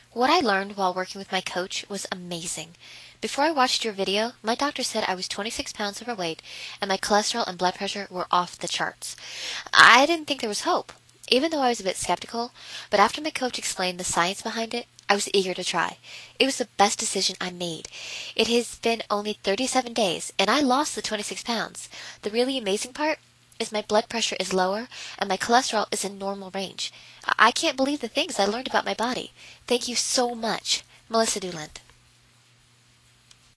What I learned while working with my coach was amazing. Before I watched your video, my doctor said I was 26 pounds overweight and my cholesterol and blood pressure were off the charts. I didn't think there was hope, even though I was a bit skeptical, but after my coach explained the science behind it, I was eager to try. It was the best decision I made. It has been only 37 days, and I lost the 26 pounds. The really amazing part is my blood pressure is lower and my cholesterol is in normal range. I can't believe the things I learned about my body. Thank you so much. Melissa Dooland.